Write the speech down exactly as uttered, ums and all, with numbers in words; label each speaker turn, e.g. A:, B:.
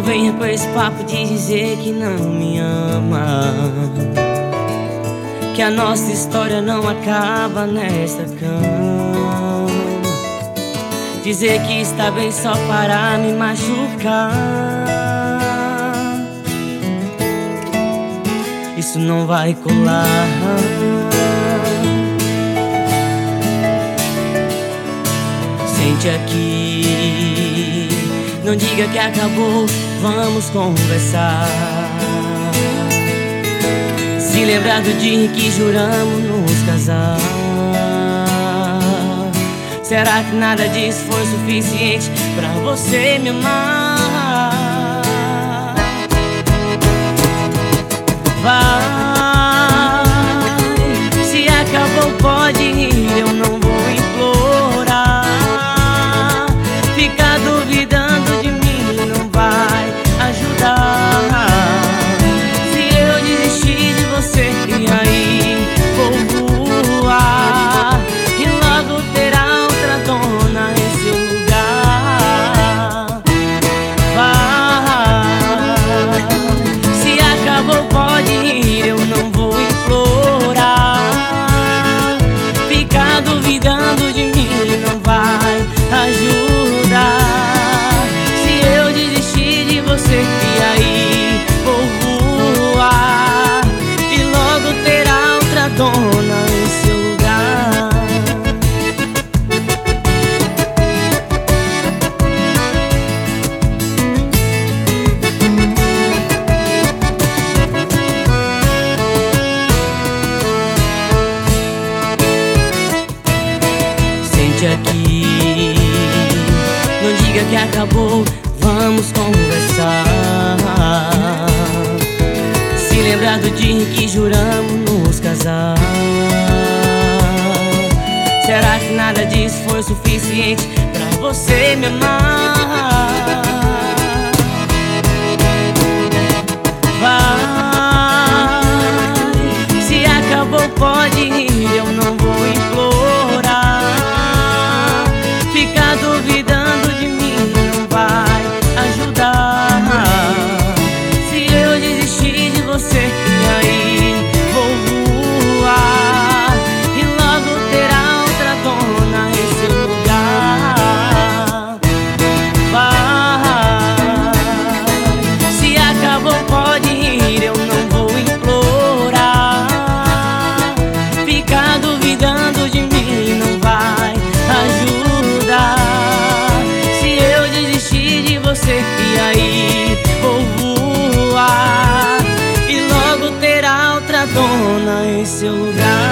A: venha com esse papo de dizer que não me ama, que a nossa história não acaba nesta cama. Dizer que está bem só para me machucar, isso não vai colar. Sente aqui, não diga que acabou, vamos conversar. Se lembrar do dia em que juramos nos casar. Será que nada disso foi suficiente pra você me amar? Vai, se acabou pode ir, eu não vou implorar. Ficar duvidando de mim não vai ajudar. Se eu desistir de você, e aí vou voar, e logo terá outra dona em seu lugar. Vai, se acabou pode ir, eu não vou implorar. Ficar duvidando de mim não vai ajudar. Se eu desistir de você, e aí vou voar, e logo terá outra dona em seu lugar. Sente aqui, não diga que acabou, vamos conversar. Se lembrar do dia em que juramos nos casar. Será que nada disso foi suficiente pra você me amar? Vai, se acabou pode ir, eu não vou implorar. Ficar duvidando de mim não vai ajudar. Se eu desistir de você, e aí vou voar, e logo terá outra dona em seu lugar. Vai, se acabou pode ir, eu não vou implorar. Ficar duvidando de mim não vai ajudar. Se eu desistir de você, e aí vou voar, e logo terá outra dona em seu lugar.